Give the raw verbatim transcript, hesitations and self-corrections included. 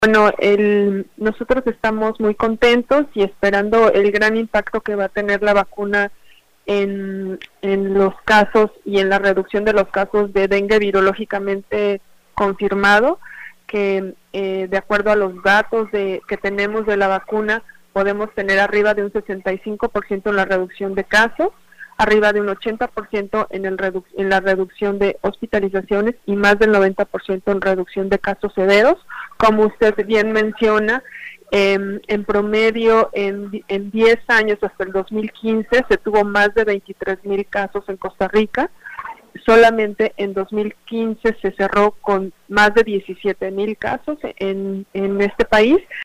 Bueno, el, nosotros estamos muy contentos y esperando el gran impacto que va a tener la vacuna en, en los casos y en la reducción de los casos de dengue virológicamente confirmado, que eh, de acuerdo a los datos de, que tenemos de la vacuna, podemos tener arriba de un sesenta y cinco por ciento en la reducción de casos, arriba de un ochenta por ciento en, el redu en la reducción de hospitalizaciones y más del noventa por ciento en reducción de casos severos. Como usted bien menciona, eh, en promedio en, en diez años hasta el dos mil quince se tuvo más de veintitrés mil casos en Costa Rica. Solamente en dos mil quince se cerró con más de diecisiete mil casos en, en este país